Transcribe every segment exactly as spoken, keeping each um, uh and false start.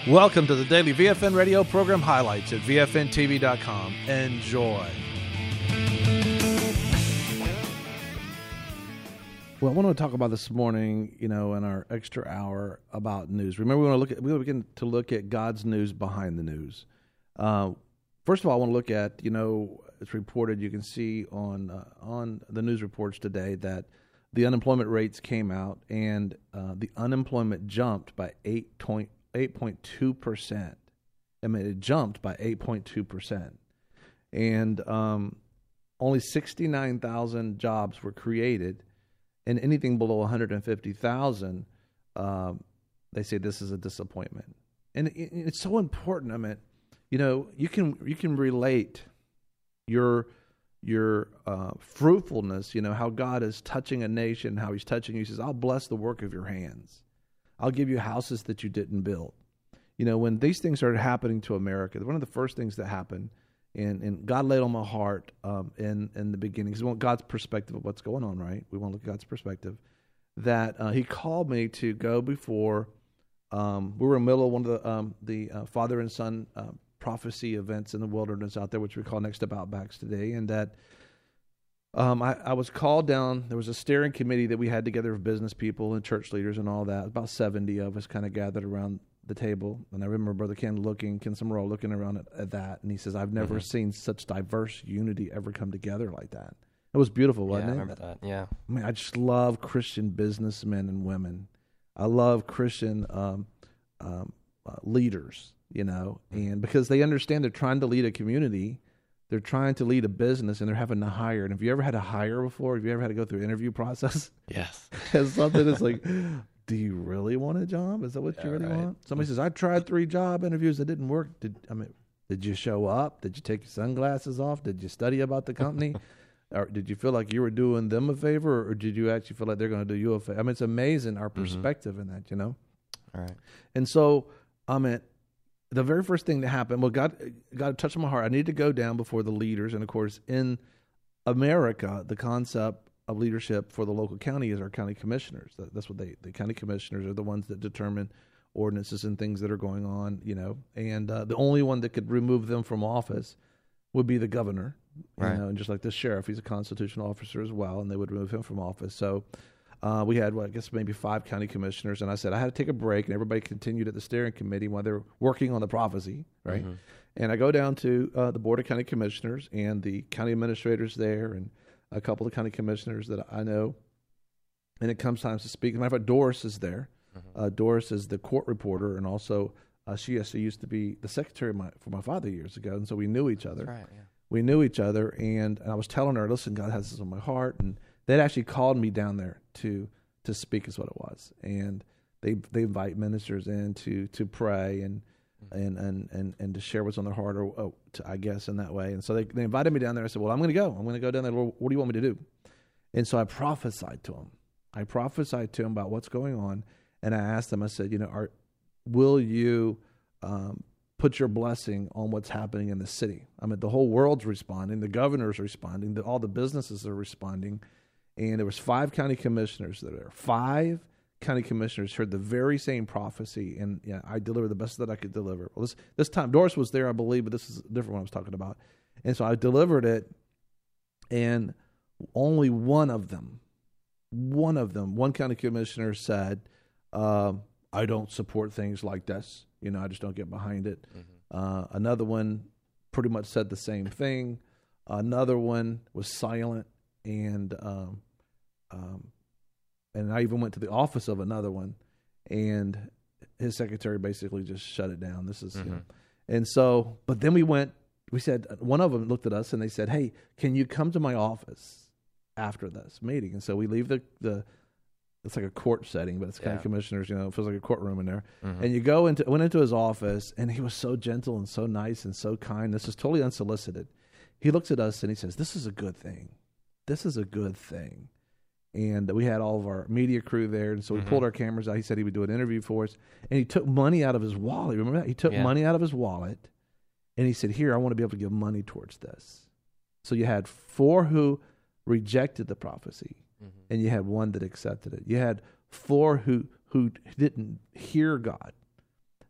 Welcome to the daily V F N radio program highlights at V F N T V dot com. Enjoy. Well, I want to talk about this morning, you know, in our extra hour about news. Remember, we want to look at we begin to look at God's news behind the news. Uh, first of all, I want to look at, you know, it's reported. You can see on uh, on the news reports today that the unemployment rates came out, and uh, the unemployment jumped by eight point eight point two percent. I mean, it jumped by eight point two percent, and um, only sixty nine thousand jobs were created. And anything below one hundred fifty thousand, um, they say this is a disappointment. And it, it's so important. I mean, you know, you can you can relate your your uh, fruitfulness. You know how God is touching a nation, how He's touching you. He says, "I'll bless the work of your hands. I'll give you houses that you didn't build." You know, when these things started happening to America, one of the first things that happened, and, and God laid on my heart um, in, in the beginning, because we want God's perspective of what's going on, right? We want to look at God's perspective, that uh, He called me to go before, um, we were in the middle of one of the, um, the uh, father and son uh, prophecy events in the wilderness out there, which we call Next Up Outbacks today, and that um, I, I was called down. There was a steering committee that we had together of business people and church leaders and all that. About seventy of us kind of gathered around the table, and I remember Brother Ken looking, Ken Summerall looking around at, at that, and he says, "I've never mm-hmm. seen such diverse unity ever come together like that." It was beautiful, wasn't yeah, it? I remember that, yeah. I mean, I just love Christian businessmen and women. I love Christian um, um, uh, leaders, you know, and because they understand they're trying to lead a community, they're trying to lead a business, and they're having to hire. And have you ever had to hire before? Have you ever had to go through an interview process? Yes. As something that's like, do you really want a job? Is that what yeah, you really right. want? Somebody says, I tried three job interviews that didn't work. Did I mean, did you show up? Did you take your sunglasses off? Did you study about the company? Or did you feel like you were doing them a favor, or did you actually feel like they're going to do you a favor? I mean, it's amazing our perspective mm-hmm. in that, you know? All right. And so, I mean, the very first thing that happened, well, God, God touched my heart. I need to go down before the leaders. And, of course, in America, the concept of leadership for the local county is our county commissioners. That's what they, the county commissioners are the ones that determine ordinances and things that are going on, you know. And uh, the only one that could remove them from office would be the governor, you right. know, and just like the sheriff, he's a constitutional officer as well, and they would remove him from office. So uh, we had, well, I guess, maybe five county commissioners, and I said I had to take a break, and everybody continued at the steering committee while they're working on the prophecy, right? Mm-hmm. And I go down to uh, the Board of County Commissioners and the county administrators there and a couple of county commissioners that I know, and it comes time to speak. As a matter of fact, Doris is there. Mm-hmm. Uh, Doris is the court reporter, and also uh, she actually used to be the secretary of my, for my father years ago, and so we knew each other. That's right, yeah. We knew each other, and, and I was telling her, listen, God has this on my heart, and they'd actually called me down there to to speak is what it was, and they they invite ministers in to to pray and mm-hmm. and, and and and to share what's on their heart, or oh, to, I guess in that way. And so they, they invited me down there. I said, well, I'm going to go. I'm going to go down there. Lord, what do you want me to do? And so I prophesied to him. I prophesied to him about what's going on, and I asked him. I said, you know, are, will you um, put your blessing on what's happening in the city? I mean, the whole world's responding. The governor's responding. The, all the businesses are responding. And there was five county commissioners that are there. Five county commissioners heard the very same prophecy, and yeah, I delivered the best that I could deliver. Well, this this time, Doris was there, I believe, but this is a different one I was talking about. And so I delivered it, and only one of them, one of them, one county commissioner said, uh, I don't support things like this. You know, I just don't get behind it. Mm-hmm. Uh, another one pretty much said the same thing. Another one was silent, and um, um, and I even went to the office of another one, and his secretary basically just shut it down. This is, mm-hmm. you know, and so, but then we went. We said one of them looked at us and they said, "Hey, can you come to my office after this meeting?" And so we leave the the. It's like a court setting, but it's county yeah. commissioners, you know, it feels like a courtroom in there. Mm-hmm. And you go into, went into his office, and he was so gentle and so nice and so kind. This is totally unsolicited. He looks at us and he says, "This is a good thing. This is a good thing." And we had all of our media crew there, and so we mm-hmm. pulled our cameras out. He said he would do an interview for us, and he took money out of his wallet. Remember that? He took yeah. money out of his wallet, and he said, "Here, I want to be able to give money towards this." So you had four who rejected the prophecy. Mm-hmm. And you had one that accepted it. You had four who who didn't hear God.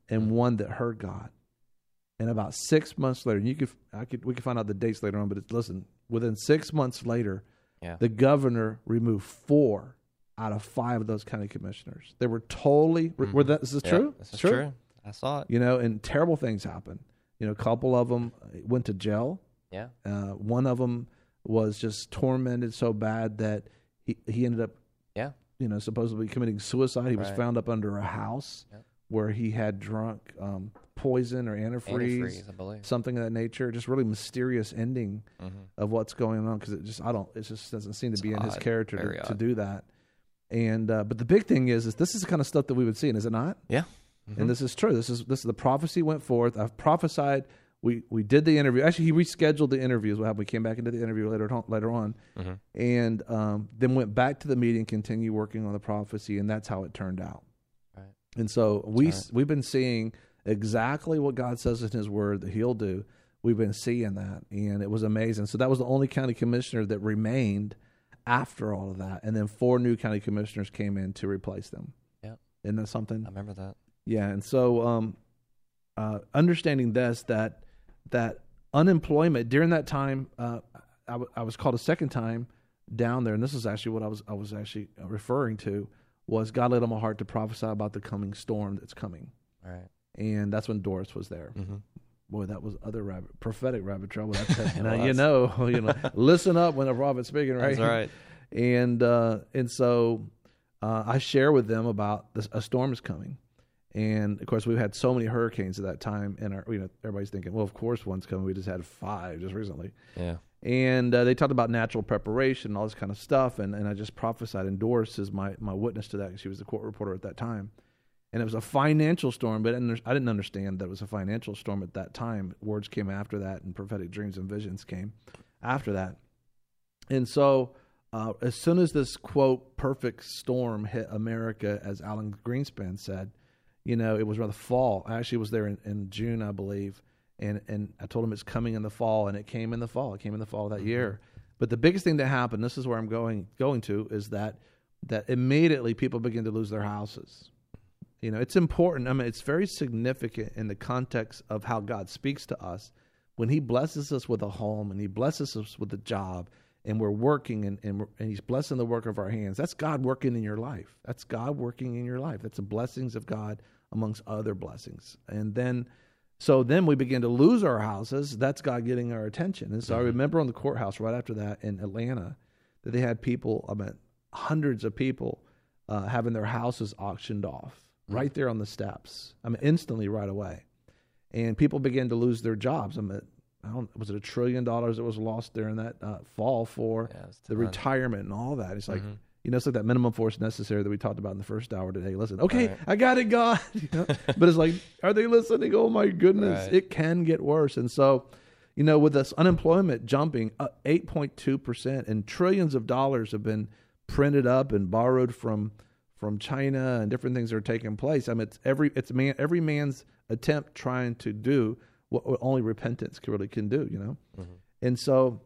and one that heard God. And about six months later, and you could, I could, we could find out the dates later on, but it's, listen, within six months later, yeah. the governor removed four out of five of those county commissioners. They were totally, mm-hmm. were that, is this yeah, true? This is true. true. I saw it. You know, and terrible things happened. You know, a couple of them went to jail. Yeah. Uh, one of them was just tormented so bad that he, he ended up, yeah. you know, supposedly committing suicide. He was right. found up under a house yep. where he had drunk um, poison or antifreeze, antifreeze, I believe. something of that nature. Just really mysterious ending mm-hmm. of what's going on, because it just I don't it just doesn't seem to it's be in odd. his character to, odd. to do that. And uh, but the big thing is, is this is the kind of stuff that we would see, and is it not? Yeah. Mm-hmm. And this is true. This is this is the prophecy went forth. I've prophesied. We we did the interview. Actually, he rescheduled the interviews. What happened? We came back into the interview later on, later on, mm-hmm. and um, then went back to the meeting, continued working on the prophecy, and that's how it turned out. Right. And so that's we right. we've been seeing exactly what God says in His Word that He'll do. We've been seeing that, and it was amazing. So that was the only county commissioner that remained after all of that, and then four new county commissioners came in to replace them. Yeah, isn't that something? I remember that. Yeah, and so um, uh, understanding this, that that unemployment during that time, uh, I, w- I was called a second time down there, and this is actually what I was I was actually referring to, was God laid on my heart to prophesy about the coming storm that's coming. All right, and that's when Doris was there. Mm-hmm. Boy, that was other rabbit, prophetic rabbit trouble. That's now, was. you know, you know, listen up when a prophet's speaking, right? That's right. And uh, and so uh, I share with them about this, a storm is coming. And of course, we've had so many hurricanes at that time, and our, you know, everybody's thinking, well, of course, one's coming. We just had five just recently. Yeah. And uh, they talked about natural preparation and all this kind of stuff, and, and I just prophesied. And Doris is my, my witness to that, because she was the court reporter at that time. And it was a financial storm, but I didn't, I didn't understand that it was a financial storm at that time. Words came after that, and prophetic dreams and visions came after that. And so uh, as soon as this, quote, perfect storm hit America, as Alan Greenspan said, you know, it was around the fall. I actually was there in, in June, I believe, and and I told him it's coming in the fall, and it came in the fall. It came in the fall of that mm-hmm. year. But the biggest thing that happened, this is where I'm going going to, is that that immediately people begin to lose their houses. You know, it's important. I mean, it's very significant in the context of how God speaks to us. When He blesses us with a home, and He blesses us with a job, and we're working, and, and, and He's blessing the work of our hands, that's God working in your life. That's God working in your life. That's the blessings of God amongst other blessings. And then, so then we begin to lose our houses. That's God getting our attention. And so mm-hmm. I remember on the courthouse right after that in Atlanta, that they had people, I mean, hundreds of people uh, having their houses auctioned off mm-hmm. right there on the steps. I mean, instantly right away. And people began to lose their jobs. I mean, I don't, was it a trillion dollars that was lost during that uh, fall for yeah, the retirement and all that? It's like, mm-hmm. you know, it's like that minimum force necessary that we talked about in the first hour today. Listen, okay, right. I got it, God. You know? But it's like, are they listening? Oh my goodness, right. It can get worse. And so, you know, with this unemployment jumping up eight point two percent, and trillions of dollars have been printed up and borrowed from from China, and different things are taking place. I mean, it's every it's man every man's attempt trying to do what only repentance can really can do, you know? Mm-hmm. And so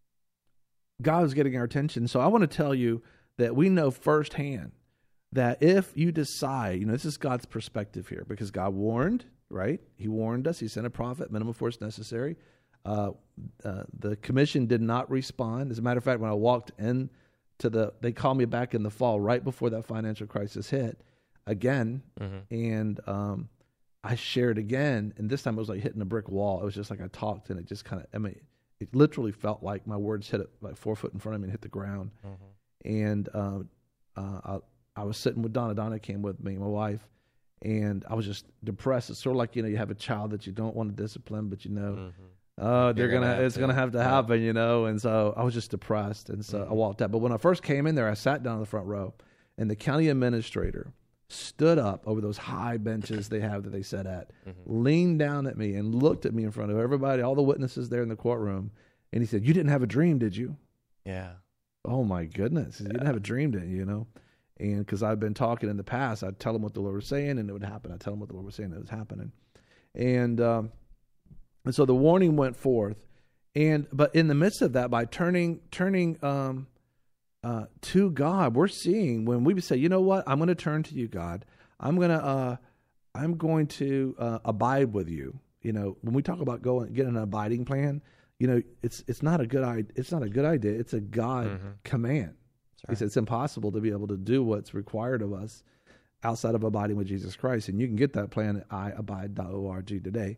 God is getting our attention. So I want to tell you that we know firsthand that if you decide, you know, this is God's perspective here, because God warned, right? He warned us. He sent a prophet, minimum force necessary. Uh, uh, the commission did not respond. As a matter of fact, when I walked in to the, they called me back in the fall, right before that financial crisis hit again. Mm-hmm. And, um, I shared again, and this time it was like hitting a brick wall. It was just like I talked, and it just kind of, I mean, it literally felt like my words hit it like four foot in front of me and hit the ground. Mm-hmm. And uh, uh, I, I was sitting with Donna. Donna came with me, my wife, and I was just depressed. It's sort of like, you know, you have a child that you don't want to discipline, but you know, mm-hmm. uh, they're gonna, gonna it's to. gonna have to happen, you know. And so I was just depressed, and so mm-hmm. I walked out. But when I first came in there, I sat down in the front row, and the county administrator stood up over those high benches they have that they sat at, mm-hmm. leaned down at me and looked at me in front of everybody, all the witnesses there in the courtroom, and he said, "You didn't have a dream, did you?" Yeah. Oh my goodness, yeah. You didn't have a dream, did you? You know, and because I've been talking in the past, I'd tell them what the Lord was saying, and it would happen. I'd tell them what the Lord was saying, and it was happening, and um, and so the warning went forth, and but in the midst of that, by turning turning. Um, Uh, to God, we're seeing when we say, you know what, I'm going to turn to you, God. I'm going to, uh, I'm going to uh, abide with you. You know, when we talk about going get an abiding plan, you know, it's it's not a good idea. It's not a good idea. It's a God Mm-hmm. command. Right. He said it's impossible to be able to do what's required of us outside of abiding with Jesus Christ. And you can get that plan at i abide dot org today.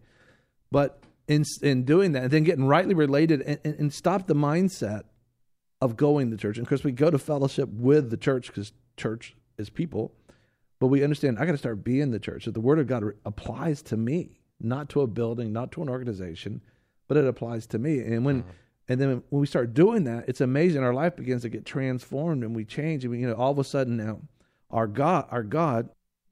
But in in doing that, and then getting rightly related and, and, and stop the mindset of going to church. And of course, we go to fellowship with the church because church is people. But we understand I got to start being the church. That the Word of God applies to me, not to a building, not to an organization, but it applies to me. And when mm-hmm. and then when we start doing that, it's amazing. Our life begins to get transformed, and we change. And we, you know, all of a sudden now, our God, our God,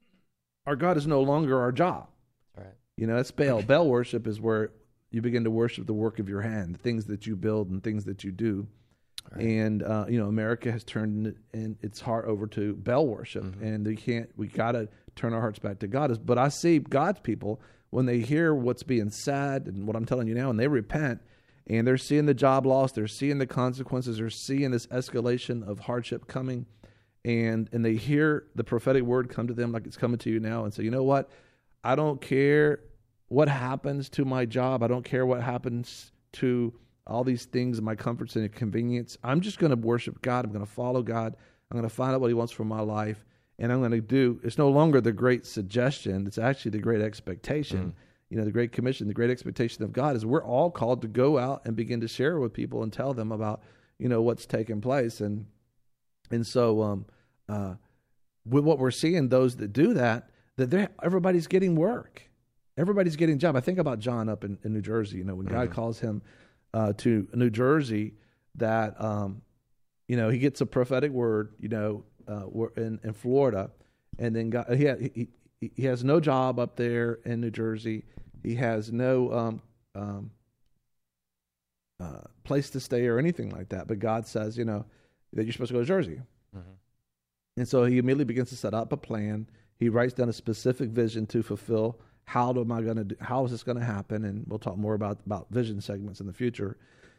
our God is no longer our job. Right. You know, that's Baal. Baal worship is where you begin to worship the work of your hand, the things that you build and things that you do. Right. And uh, you know, America has turned in its heart over to Baal worship, mm-hmm. and we can't. We gotta turn our hearts back to God. But I see God's people when they hear what's being said and what I'm telling you now, and they repent, and they're seeing the job loss, they're seeing the consequences, they're seeing this escalation of hardship coming, and and they hear the prophetic word come to them like it's coming to you now, and say, you know what? I don't care what happens to my job. I don't care what happens to all these things, my comforts and convenience. I'm just going to worship God. I'm going to follow God. I'm going to find out what He wants for my life. And I'm going to do, it's no longer the great suggestion. It's actually the great expectation. Mm. You know, the great commission, the great expectation of God is we're all called to go out and begin to share with people and tell them about, you know, what's taking place. And, and so, um, uh, with what we're seeing, those that do that, that they're, everybody's getting work. Everybody's getting a job. I think about John up in, in New Jersey, you know, when mm-hmm. God calls him Uh, to New Jersey, that um, you know, he gets a prophetic word, you know, uh, in, in Florida, and then God, he, he he has no job up there in New Jersey. He has no um, um, uh, place to stay or anything like that. But God says, you know, that you're supposed to go to Jersey, mm-hmm. and so he immediately begins to set up a plan. He writes down a specific vision to fulfill. How am I going to do? How is this going to happen? And we'll talk more about, about vision segments in the future.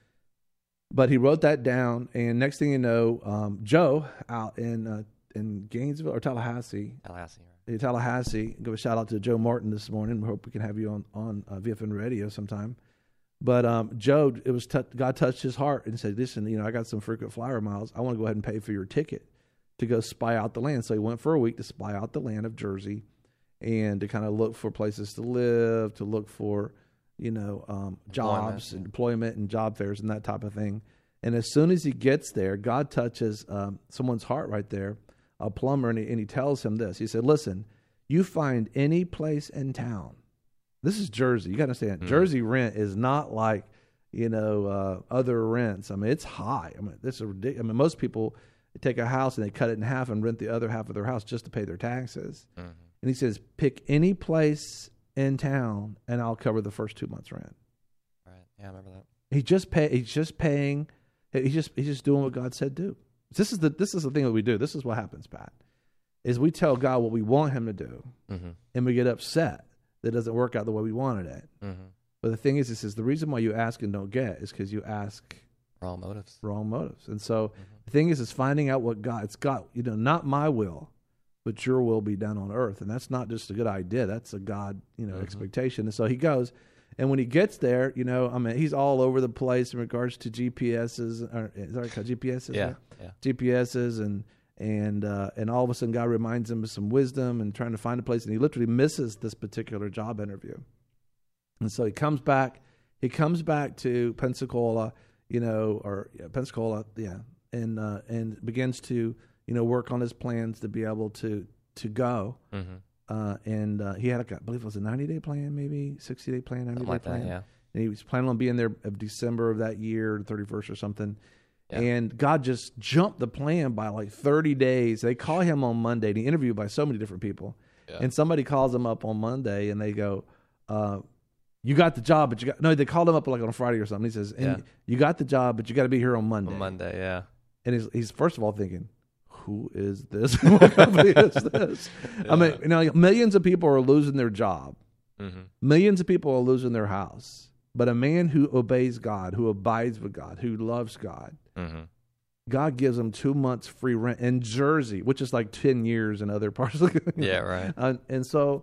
But he wrote that down, and next thing you know, um, Joe out in uh, in Gainesville or Tallahassee, Tallahassee, right. Tallahassee. Give a shout out to Joe Martin this morning. We hope we can have you on on uh, V F N Radio sometime. But um, Joe, it was t- God touched his heart and said, "Listen, you know, I got some frequent flyer miles. I want to go ahead and pay for your ticket to go spy out the land." So he went for a week to spy out the land of Jersey, and to kind of look for places to live, to look for, you know, um, jobs and employment and job fairs and that type of thing. And as soon as he gets there, God touches um, someone's heart right there, a plumber, and he, and he tells him this. He said, listen, you find any place in town. This is Jersey. You got to understand, mm-hmm. Jersey rent is not like, you know, uh, other rents. I mean, it's high. I mean, this is ridiculous. I mean, most people take a house and they cut it in half and rent the other half of their house just to pay their taxes. Mm-hmm. And he says, pick any place in town, and I'll cover the first two months' rent. Right. Yeah, I remember that. He just pay. He's just paying. He's just he's just doing what God said do. This is the this is the thing that we do. This is what happens, Pat. Is we tell God what we want Him to do, mm-hmm. and we get upset that it doesn't work out the way we wanted it. Mm-hmm. But the thing is, this is the reason why you ask and don't get is because you ask wrong motives. Wrong motives. And so mm-hmm. the thing is, is finding out what God. It's God. You know, not my will, but your will be done on earth. And that's not just a good idea. That's a God, you know, mm-hmm. expectation. And so he goes, and when he gets there, you know, I mean, he's all over the place in regards to G P S's. Or, is that called G P S's? Yeah, right? yeah. G P S's, and and uh, and all of a sudden God reminds him of some wisdom and trying to find a place, and he literally misses this particular job interview. And so he comes back. He comes back to Pensacola, you know, or yeah, Pensacola, yeah, and uh, and begins to, you know, work on his plans to be able to to go. Mm-hmm. Uh, and uh, he had, a, I believe it was a ninety-day plan, maybe sixty-day plan, ninety-day like plan. That, yeah. And he was planning on being there of December of that year, thirty-first or something. Yeah. And God just jumped the plan by like thirty days. They call him on Monday, and he interviewed by so many different people. Yeah. And somebody calls him up on Monday, and they go, uh, you got the job, but you got, no, they called him up like on a Friday or something. He says, and yeah. you got the job, but you got to be here on Monday. On Monday, yeah. And he's, he's first of all thinking, who is this? What company is this? Yeah. I mean, you know, millions of people are losing their job. Mm-hmm. Millions of people are losing their house. But a man who obeys God, who abides with God, who loves God, mm-hmm. God gives him two months free rent in Jersey, which is like ten years in other parts of the country. Yeah, right. Uh, and so,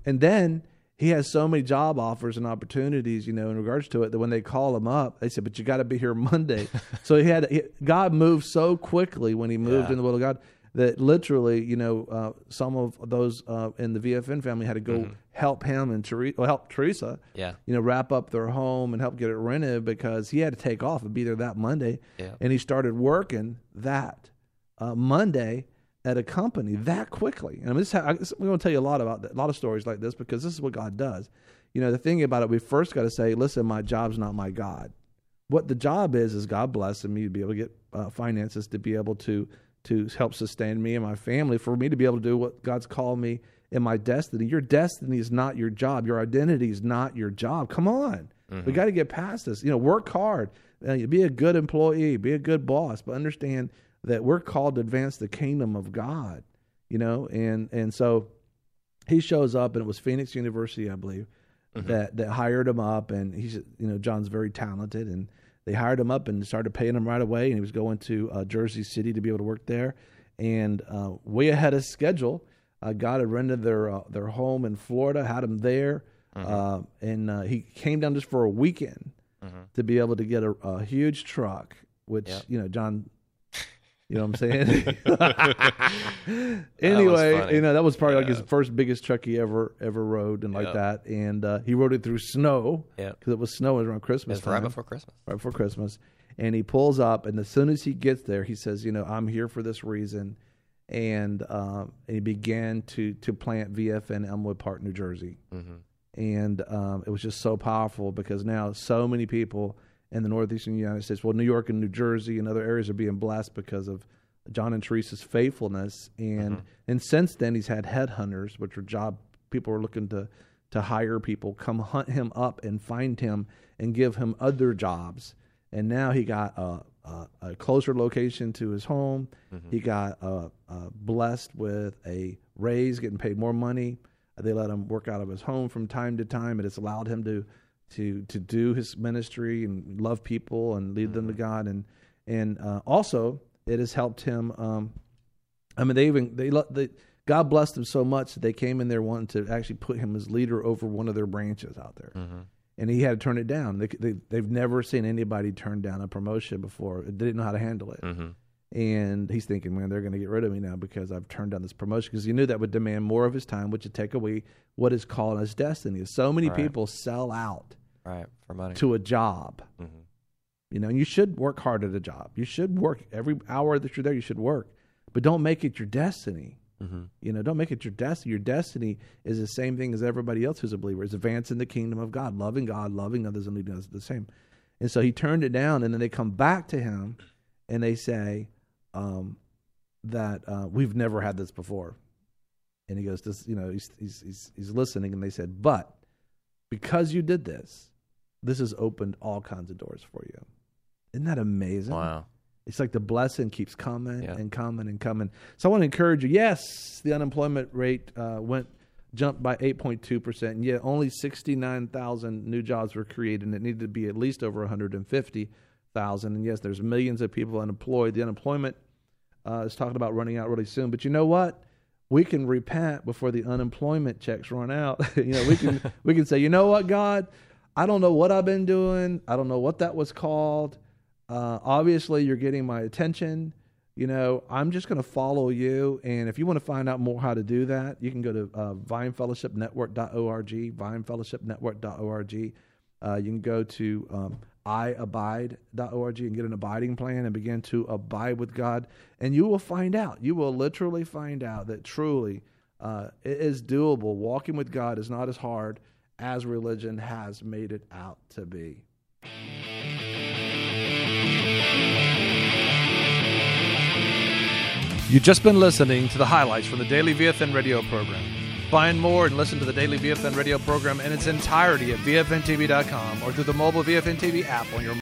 And then he has so many job offers and opportunities, you know, in regards to it, that when they call him up, they said, but you got to be here Monday. So he had, he, God moved so quickly when he moved Yeah. in the will of God that literally, you know, uh, some of those uh, in the V F N family had to go Mhm. help him and Teresa, well, help Teresa, Yeah. you know, wrap up their home and help get it rented because he had to take off and be there that Monday. Yeah. And he started working that uh, Monday at a company that quickly. And I'm just ha- I, we're going to tell you a lot about that, a lot of stories like this because this is what God does. You know, the thing about it, we first got to say, listen, my job's not my God. What the job is is God blessing me to be able to get uh, finances to be able to to help sustain me and my family, for me to be able to do what God's called me in my destiny. Your destiny is not your job. Your identity is not your job. Come on. Mhm. We got to get past this. You know, work hard. Uh, be a good employee. Be a good boss. But understand that we're called to advance the kingdom of God, you know, and and so he shows up, and it was Phoenix University, I believe, Mhm. that that hired him up, and he's, you know, John's very talented, and they hired him up and started paying him right away, and he was going to uh, Jersey City to be able to work there, and uh, way ahead of schedule. Uh, God had rented their uh, their home in Florida, had him there, Mhm. uh, and uh, he came down just for a weekend Mhm. to be able to get a, a huge truck, which, Yep. you know, John, you know what I'm saying? Anyway, funny. you know, that was probably like Yeah. his first biggest truck he ever ever rode and like Yep. that. And uh, he rode it through snow Yeah. because it was snowing around Christmas It's time, right before Christmas. right before Christmas. And he pulls up, and as soon as he gets there, he says, you know, I'm here for this reason. And um, he began to to plant V F N Elmwood Park, New Jersey. Mhm. And um, it was just so powerful because now so many people in the northeastern United States, well, New York and New Jersey and other areas are being blessed because of John and Teresa's faithfulness. And Mhm. and since then, he's had headhunters, which are job people are looking to to hire people, come hunt him up and find him and give him other jobs. And now he got a, a, a closer location to his home. Mhm. He got uh, uh, blessed with a raise, getting paid more money. They let him work out of his home from time to time, and it's allowed him to to to do his ministry and love people and lead them to God. And and uh, also, it has helped him. Um, I mean, they even they, let- they God blessed him so much that they came in there wanting to actually put him as leader over one of their branches out there. Mhm. And he had to turn it down. They, they, they've never seen anybody turn down a promotion before. They didn't know how to handle it. Mhm. And he's thinking, man, they're going to get rid of me now because I've turned down this promotion. Because he knew that would demand more of his time, which would take away what is called his destiny. So many Right. people sell out Right. For money. to a job. Mhm. You know, and you should work hard at a job. You should work every hour that you're there. You should work, but don't make it your destiny. Mhm. You know, don't make it your destiny. Your destiny is the same thing as everybody else who's a believer. It's advancing the kingdom of God, loving God, loving others, and leading others the same. And so he turned it down, and then they come back to him, and they say um, that uh, we've never had this before. And he goes, "This, you know, he's he's he's, he's listening." And they said, "But because you did this, this has opened all kinds of doors for you." Isn't that amazing? Wow. It's like the blessing keeps coming Yeah. and coming and coming. So I want to encourage you. Yes, the unemployment rate uh, went jumped by eight point two percent, and yet only sixty-nine thousand new jobs were created, and it needed to be at least over one hundred fifty thousand. And yes, there's millions of people unemployed. The unemployment uh, is talking about running out really soon. But you know what? We can repent before the unemployment checks run out. you know, we can we can say, you know what, God, I don't know what I've been doing. I don't know what that was called. Uh, obviously, you're getting my attention. You know, I'm just going to follow you. And if you want to find out more how to do that, you can go to uh, vine fellowship network dot org, vine fellowship network dot org. Uh, you can go to um, i abide dot org and get an abiding plan and begin to abide with God. And you will find out. You will literally find out that truly uh, it is doable. Walking with God is not as hard as religion has made it out to be. You've just been listening to the highlights from the Daily V F N radio program. Find more and listen to the Daily V F N radio program in its entirety at V F N T V dot com or through the mobile V F N T V app on your